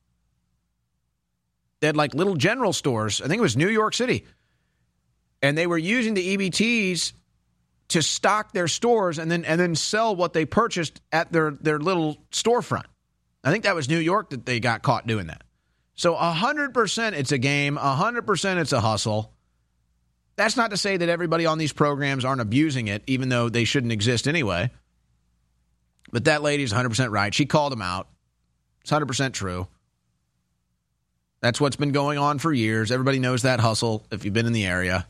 They had like little general stores. I think it was New York City. And they were using the EBTs to stock their stores and then sell what they purchased at their little storefront. I think that was New York that they got caught doing that. So 100% it's a game. 100% it's a hustle. That's not to say that everybody on these programs aren't abusing it, even though they shouldn't exist anyway. But that lady's 100% right. She called them out. It's 100% true. That's what's been going on for years. Everybody knows that hustle if you've been in the area.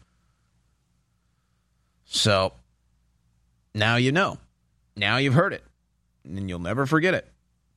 So now you know. Now you've heard it. And you'll never forget it.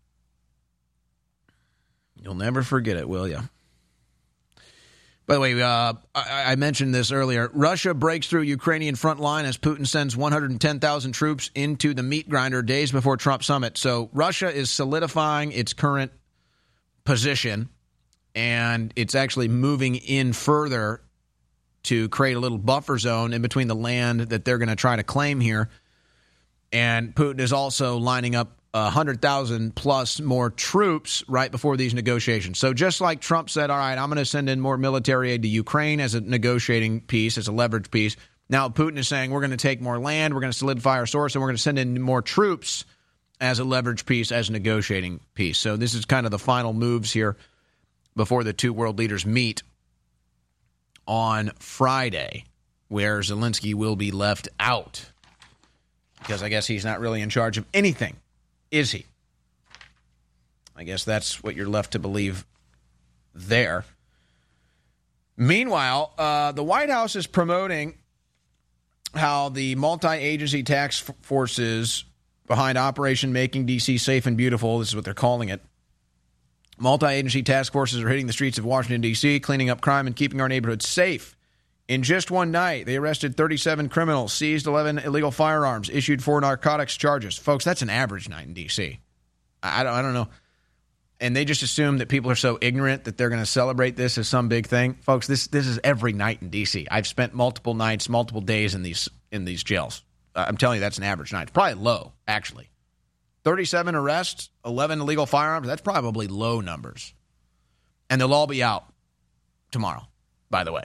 You'll never forget it, will you? By the way, I mentioned this earlier. Russia breaks through Ukrainian front line as Putin sends 110,000 troops into the meat grinder days before Trump summit. So Russia is solidifying its current position, and it's actually moving in further to create a little buffer zone in between the land that they're going to try to claim here. And Putin is also lining up 100,000 plus more troops right before these negotiations. So just like Trump said, all right, I'm going to send in more military aid to Ukraine as a negotiating piece, as a leverage piece. Now Putin is saying we're going to take more land, we're going to solidify our source, and we're going to send in more troops as a leverage piece, as a negotiating piece. So this is kind of the final moves here before the two world leaders meet on Friday, where Zelensky will be left out because I guess he's not really in charge of anything. Is he? I guess that's what you're left to believe there. Meanwhile, the White House is promoting how the multi-agency task forces behind Operation Making D.C. Safe and Beautiful, this is what they're calling it, multi-agency task forces are hitting the streets of Washington, D.C., cleaning up crime and keeping our neighborhoods safe. In just one night, they arrested 37 criminals, seized 11 illegal firearms, issued 4 narcotics charges. Folks, that's an average night in D.C. I don't know. and they just assume that people are so ignorant that they're going to celebrate this as some big thing. Folks, this is every night in D.C. I've spent multiple nights, multiple days in these jails. I'm telling you, that's an average night. It's probably low, actually. 37 arrests, 11 illegal firearms, that's probably low numbers. And they'll all be out tomorrow, by the way.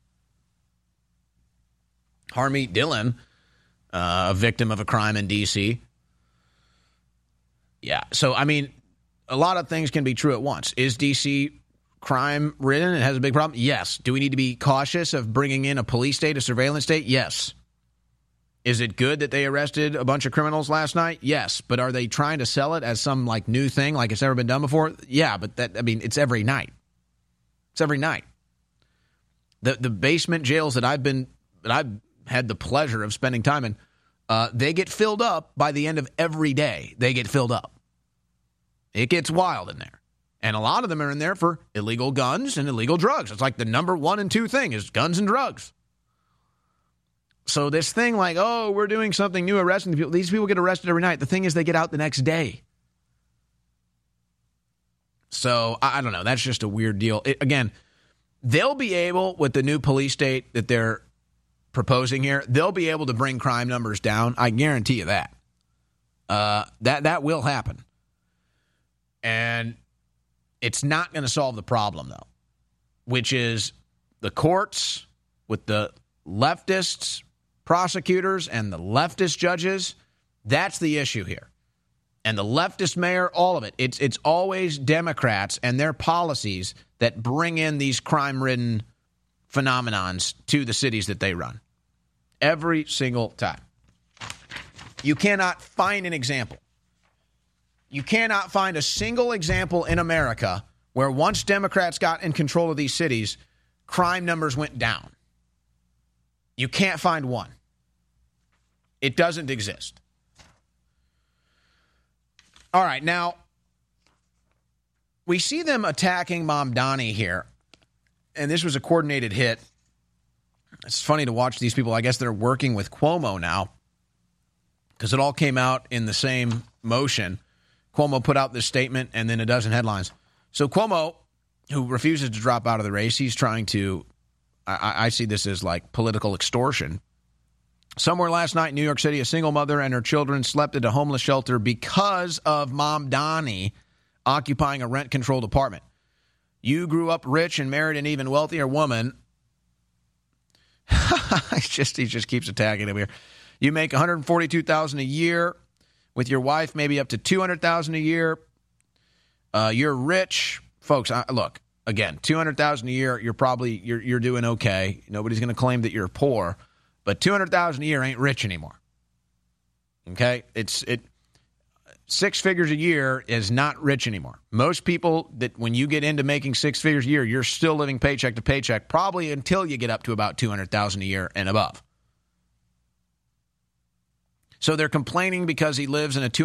Harmeet Dillon, a victim of a crime in D.C. Yeah, so, I mean, a lot of things can be true at once. Is D.C. crime-ridden and has a big problem? Yes. Do we need to be cautious of bringing in a police state, a surveillance state? Yes. Is it good that they arrested a bunch of criminals last night? Yes. But are they trying to sell it as some, like, new thing, like it's never been done before? Yeah, but it's every night. It's every night. The basement jails that I've had the pleasure of spending time in, they get filled up by the end of every day. They get filled up. It gets wild in there. And a lot of them are in there for illegal guns and illegal drugs. It's like the number 1 and 2 thing is guns and drugs. So this thing like, oh, we're doing something new, arresting people. These people get arrested every night. The thing is they get out the next day. So I don't know. That's just a weird deal. Again, they'll be able, with the new police state that they're proposing here, they'll be able to bring crime numbers down. I guarantee you that. That will happen. And it's not going to solve the problem, though, which is the courts with the leftists, prosecutors, and the leftist judges. That's the issue here. And the leftist mayor, all of it. It's always Democrats and their policies that bring in these crime-ridden phenomenons to the cities that they run. Every single time. You cannot find an example. You cannot find a single example in America where once Democrats got in control of these cities, crime numbers went down. You can't find one. It doesn't exist. All right, now, we see them attacking Mamdani here, and this was a coordinated hit. It's funny to watch these people. I guess they're working with Cuomo now because it all came out in the same motion. Cuomo put out this statement and then a dozen headlines. So Cuomo, who refuses to drop out of the race, he's trying to, I see this as like political extortion. Somewhere last night in New York City, a single mother and her children slept at a homeless shelter because of Mamdani occupying a rent-controlled apartment. You grew up rich and married an even wealthier woman. He just keeps attacking him here. You make $142,000 a year with your wife, maybe up to $200,000 a year. You're rich, folks. Look, again, $200,000 a year. You're doing okay. Nobody's going to claim that you're poor, but $200,000 a year ain't rich anymore. Okay, six figures a year is not rich anymore. Most people that when you get into making 6 figures a year, you're still living paycheck to paycheck, probably until you get up to about $200,000 a year and above. So they're complaining because he lives in a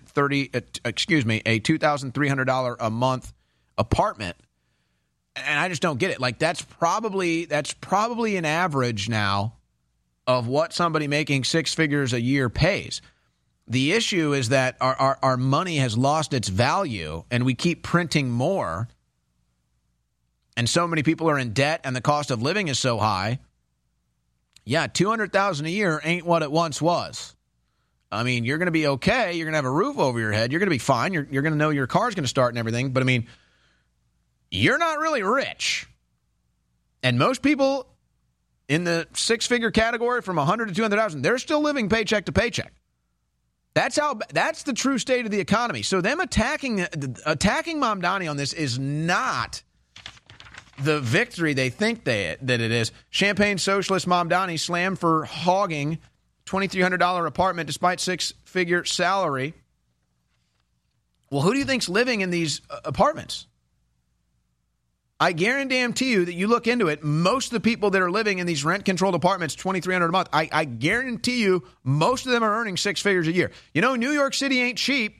$2,300 a month apartment, and I just don't get it. Like that's probably an average now of what somebody making 6 figures a year pays. The issue is that our money has lost its value, and we keep printing more, and so many people are in debt, and the cost of living is so high. Yeah, $200,000 a year ain't what it once was. I mean, you're going to be okay. You're going to have a roof over your head. You're going to be fine. You're going to know your car's going to start and everything. But, I mean, you're not really rich. And most people in the 6-figure category from $100,000 to $200,000, they're still living paycheck to paycheck. That's the true state of the economy. So them attacking Mamdani on this is not the victory they think that it is. Champagne socialist Mamdani slammed for hogging $2,300 apartment despite 6-figure salary. Well, who do you think's living in these apartments? I guarantee you that you look into it, most of the people that are living in these rent-controlled apartments, $2,300 a month, I guarantee you most of them are earning 6 figures a year. You know, New York City ain't cheap.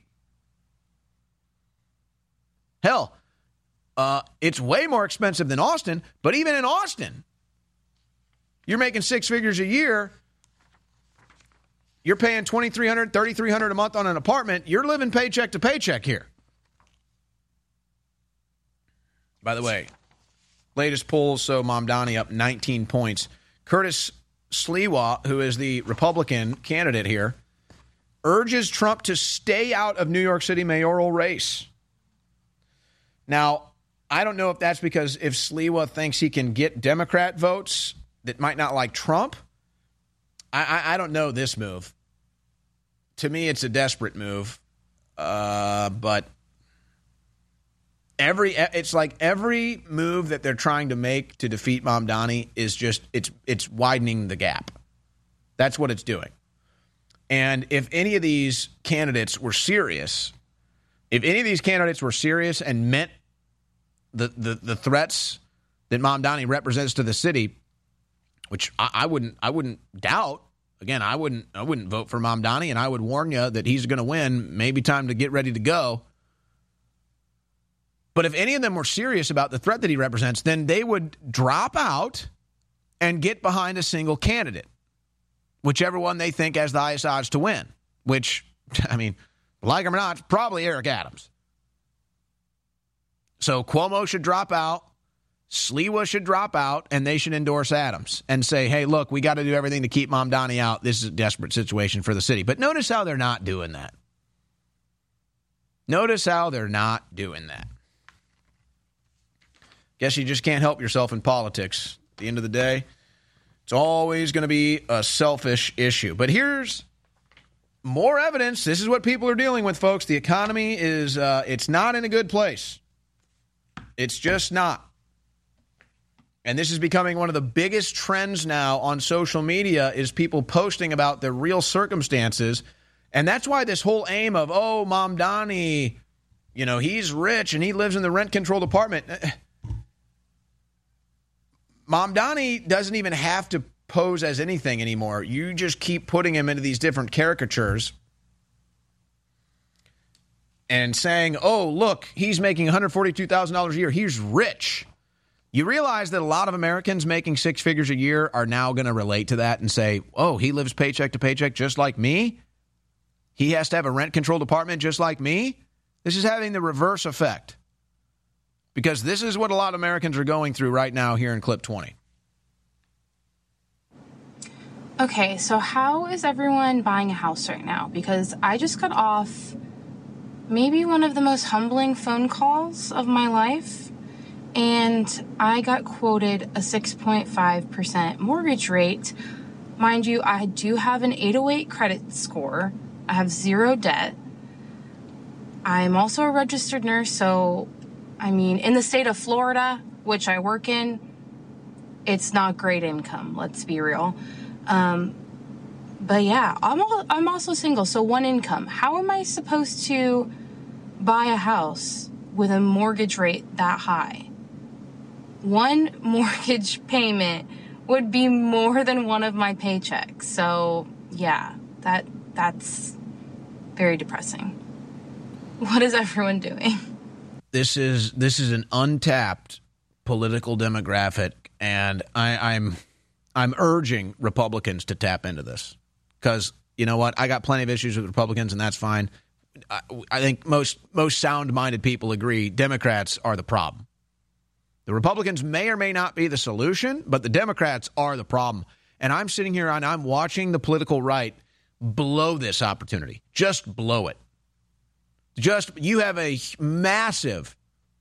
Hell, it's way more expensive than Austin, but even in Austin, you're making 6 figures a year. You're paying $2,300, $3,300 a month on an apartment. You're living paycheck to paycheck here. By the way, latest polls show Mamdani up 19 points. Curtis Sliwa, who is the Republican candidate here, urges Trump to stay out of New York City mayoral race. Now, I don't know if that's because if Sliwa thinks he can get Democrat votes that might not like Trump. I don't know this move. To me, it's a desperate move. But it's like every move that they're trying to make to defeat Mamdani is just it's widening the gap. That's what it's doing. And if any of these candidates were serious, and meant the threats that Mamdani represents to the city, which I wouldn't doubt. Again, I wouldn't vote for Mamdani, and I would warn you that he's going to win. Maybe time to get ready to go. But if any of them were serious about the threat that he represents, then they would drop out and get behind a single candidate, whichever one they think has the highest odds to win, which, I mean, like him or not, probably Eric Adams. So Cuomo should drop out, Sliwa should drop out, and they should endorse Adams and say, hey, look, we got to do everything to keep Mamdani out. This is a desperate situation for the city. But notice how they're not doing that. Guess you just can't help yourself in politics. At the end of the day, it's always going to be a selfish issue. But here's more evidence. This is what people are dealing with, folks. The economy is it's not in a good place. It's just not. And this is becoming one of the biggest trends now on social media is people posting about their real circumstances. And that's why this whole aim of, oh, Mamdani, he's rich and he lives in the rent-controlled apartment. Mamdani doesn't even have to pose as anything anymore. You just keep putting him into these different caricatures and saying, oh, look, he's making $142,000 a year. He's rich. You realize that a lot of Americans making six figures a year are now going to relate to that and say, oh, he lives paycheck to paycheck just like me? He has to have a rent-controlled apartment just like me? This is having the reverse effect. Because this is what a lot of Americans are going through right now here in Clip 20. Okay, so how is everyone buying a house right now? Because I just got off maybe one of the most humbling phone calls of my life. And I got quoted a 6.5% mortgage rate. Mind you, I do have an 808 credit score. I have zero debt. I'm also a registered nurse, so, in the state of Florida, which I work in, it's not great income, let's be real. But yeah, I'm also single, so one income. How am I supposed to buy a house with a mortgage rate that high? One mortgage payment would be more than one of my paychecks. So, yeah, that's very depressing. What is everyone doing? This is an untapped political demographic, and I'm urging Republicans to tap into this because you know what? I got plenty of issues with Republicans, and that's fine. I think most sound-minded people agree Democrats are the problem. The Republicans may or may not be the solution, but the Democrats are the problem. And I'm sitting here and I'm watching the political right blow this opportunity. Just blow it. You have a massive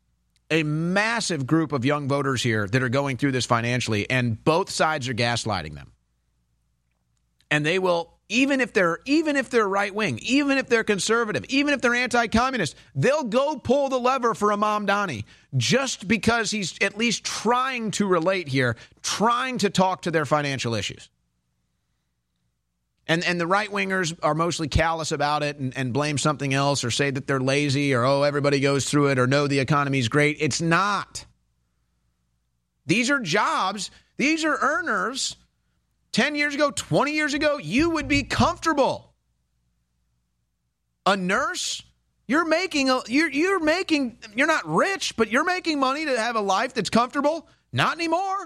group of young voters here that are going through this financially, and both sides are gaslighting them. And they will, even if they're right wing, even if they're conservative, even if they're anti-communist, they'll go pull the lever for a Mamdani just because he's at least trying to relate here, trying to talk to their financial issues. And the right-wingers are mostly callous about it and blame something else or say that they're lazy or, oh, everybody goes through it or, no, the economy's great. It's not. These are jobs. These are earners. 10 years ago, 20 years ago, you would be comfortable. A nurse, you're not rich, but you're making money to have a life that's comfortable. Not anymore.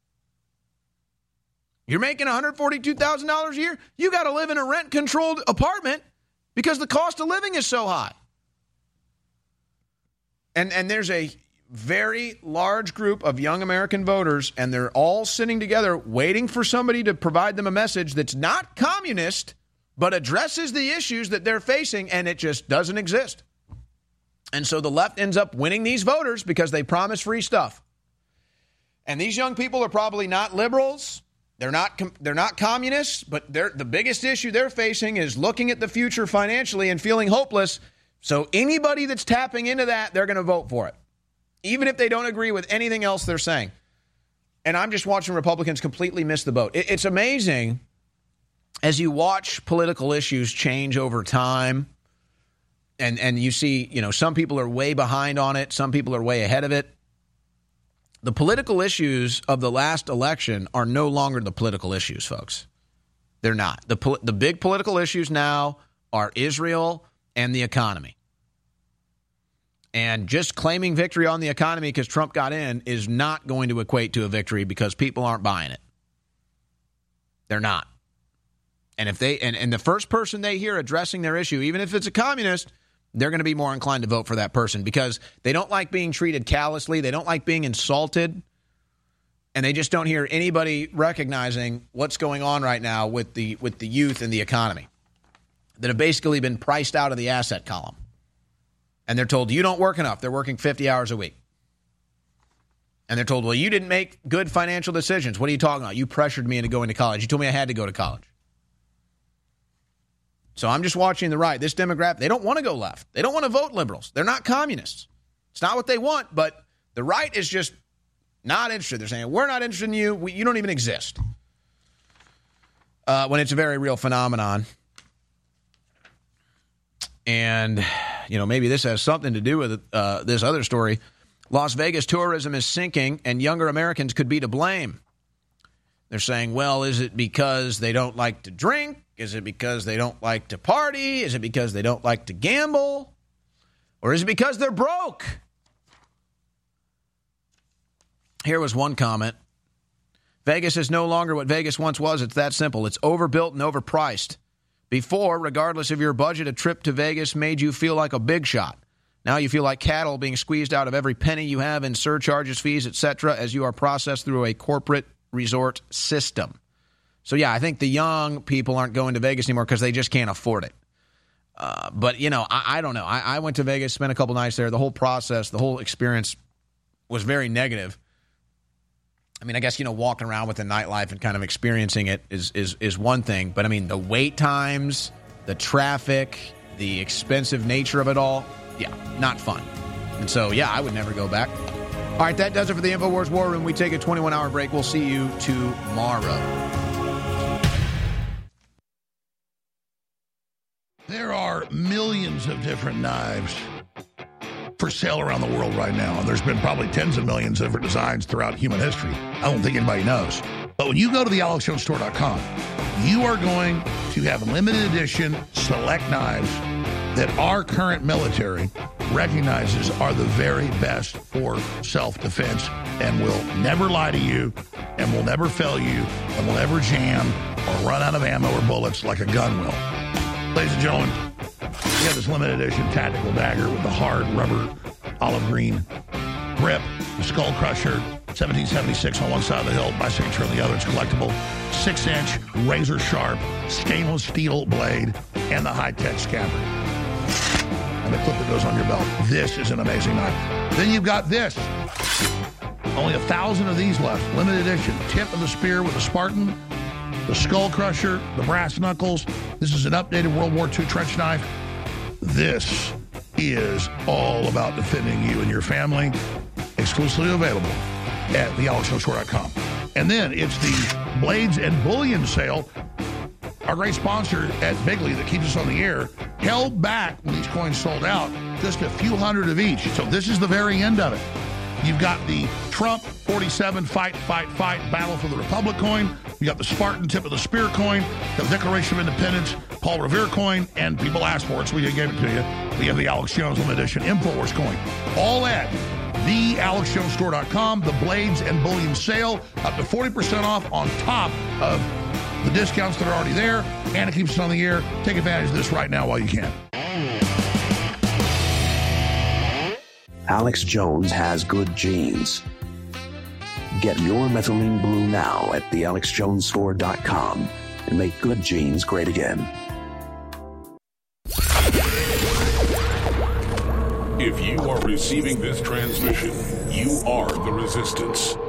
You're making $142,000 a year. You got to live in a rent-controlled apartment because the cost of living is so high. And there's a very large group of young American voters, and they're all sitting together waiting for somebody to provide them a message that's not communist, but addresses the issues that they're facing, and it just doesn't exist. And so the left ends up winning these voters because they promise free stuff. And these young people are probably not liberals. They're not communists, but the biggest issue they're facing is looking at the future financially and feeling hopeless. So anybody that's tapping into that, they're going to vote for it, even if they don't agree with anything else they're saying. And I'm just watching Republicans completely miss the boat. It's amazing as you watch political issues change over time, and you see, some people are way behind on it, some people are way ahead of it. The political issues of the last election are no longer the political issues, folks. They're not. The big political issues now are Israel and the economy. And just claiming victory on the economy because Trump got in is not going to equate to a victory because people aren't buying it. They're not. And if and the first person they hear addressing their issue, even if it's a communist, they're going to be more inclined to vote for that person because they don't like being treated callously. They don't like being insulted. And they just don't hear anybody recognizing what's going on right now with the youth and the economy that have basically been priced out of the asset column. And they're told, you don't work enough. They're working 50 hours a week. And they're told, well, you didn't make good financial decisions. What are you talking about? You pressured me into going to college. You told me I had to go to college. So I'm just watching the right. This demographic, they don't want to go left. They don't want to vote liberals. They're not communists. It's not what they want, but the right is just not interested. They're saying, we're not interested in you. You don't even exist. When it's a very real phenomenon. And, maybe this has something to do with this other story. Las Vegas tourism is sinking, and younger Americans could be to blame. They're saying, well, is it because they don't like to drink? Is it because they don't like to party? Is it because they don't like to gamble? Or is it because they're broke? Here was one comment. Vegas is no longer what Vegas once was. It's that simple. It's overbuilt and overpriced. Before, regardless of your budget, a trip to Vegas made you feel like a big shot. Now you feel like cattle being squeezed out of every penny you have in surcharges, fees, etc., as you are processed through a corporate resort system. So, yeah, I think the young people aren't going to Vegas anymore because they just can't afford it. But, I don't know. I went to Vegas, spent a couple nights there. The whole process, the whole experience was very negative. I mean, I guess, walking around with the nightlife and kind of experiencing it is one thing. But, I mean, the wait times, the traffic, the expensive nature of it all, yeah, not fun. And so, yeah, I would never go back. All right, that does it for the InfoWars War Room. We take a 21-hour break. We'll see you tomorrow. There are millions of different knives for sale around the world right now. And there's been probably tens of millions of different designs throughout human history. I don't think anybody knows. But when you go to the AlexJonesStore.com, you are going to have limited edition select knives that our current military recognizes are the very best for self-defense and will never lie to you and will never fail you and will never jam or run out of ammo or bullets like a gun will. Ladies and gentlemen, we have this limited edition tactical dagger with the hard rubber olive green grip, the Skull Crusher, 1776 on one side of the hilt, my signature on the other. It's collectible, 6-inch, razor sharp, stainless steel blade, and the high-tech scabbard. And the clip that goes on your belt. This is an amazing knife. Then you've got this. Only 1,000 of these left. Limited edition. Tip of the spear with the Spartan, the Skull Crusher, the brass knuckles. This is an updated World War II trench knife. This is all about defending you and your family. Exclusively available at thealexjonesstore.com. And then it's the Blades and Bullion sale. Our great sponsor at Bigley that keeps us on the air held back when these coins sold out just a few hundred of each. So this is the very end of it. You've got the Trump 47 fight Battle for the Republic coin. You got the Spartan tip of the spear coin, the Declaration of Independence, Paul Revere coin, and people asked for it, so we gave it to you. We have the Alex Jones limited edition InfoWars coin. All at thealexjonesstore.com. The Blades and Bullion sale, up to 40% off on top of the discounts that are already there, and it keeps us on the air. Take advantage of this right now while you can. Alex Jones has good genes. Get your methylene blue now at thealexjonesstore.com and make good genes great again. If you are receiving this transmission, you are the resistance.